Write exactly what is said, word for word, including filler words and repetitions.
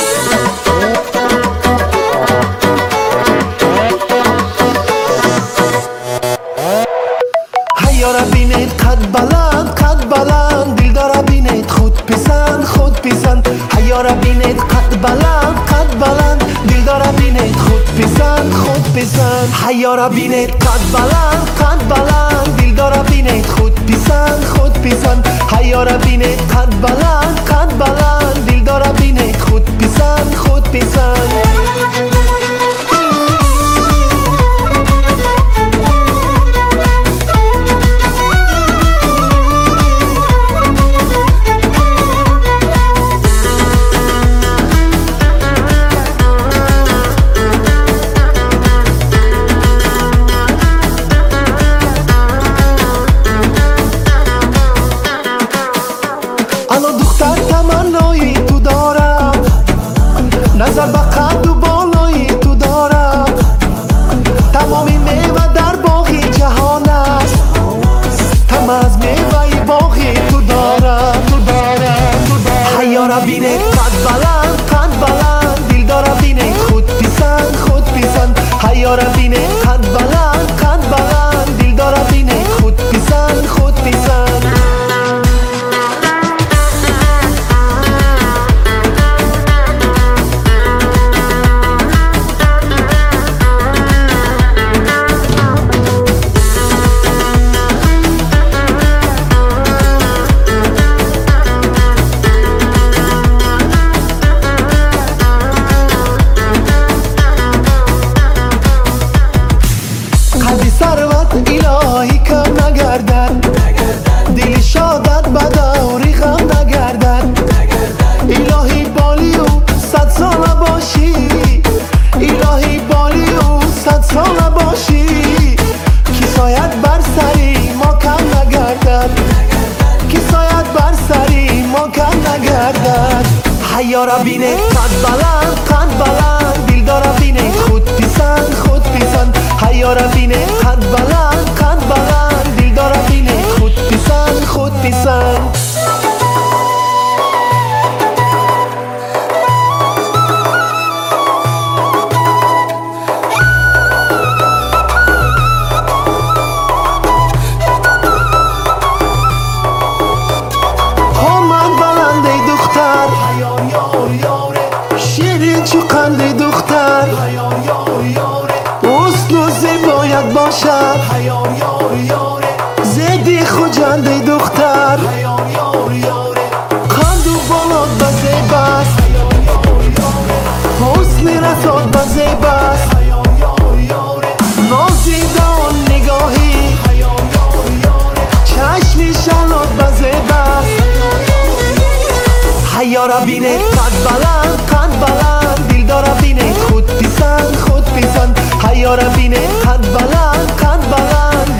حیاره بینید قد بلند قد بلند دل داره بینید خود پسند خود پسند حیاره بینید قد بلند قد بلند دل داره بینید خود پسند خود پسند حیاره بینید قد بلند قد بلند دل داره بینید خود پسند خود پسند حیاره بینید قد بلند قد بلند دل داره بینید خود پسند خود پسند الان دختر تمنایی تو دارم نظر به قد و بالایی تو دارم تمامی میوه در باغی جهان است تم از میوه باغی تو دارم تو دارم تو دارم حیاره بینه قد بلند قد بلند دل داره بینه خود پسند خود پسند حیاره بینه قد بلند قد بلند دل داره بینه خود پسند خود پسند ثروت الهی کم نگردد دل شادت به دوری غم نگردد الهی بالی و صد ساله باشی الهی بالی و صد ساله باشی کسایت بر سری ما کم نگردد کسایت بر سری ما کم نگردد حیاره بینه قد بلند قد بلند دل داره بینه خود پسند خود پسند حیاره بینه قد بلند قد بلند دل داره بینه خود پسند خود پسند همت بلند ای دختر شیرین چو قند ای دختر حسن و زیبایت باشد زیدی خوجند ای دختر قند و بالات به زیب است حسن رسات به زیب است نازیده آن نگاهی چشمی شلات به زیب است حیاره بینه قد بلند قد بلند دل داره بینه خود پسند خود پسند حیاره بینه قد بلند قد بلند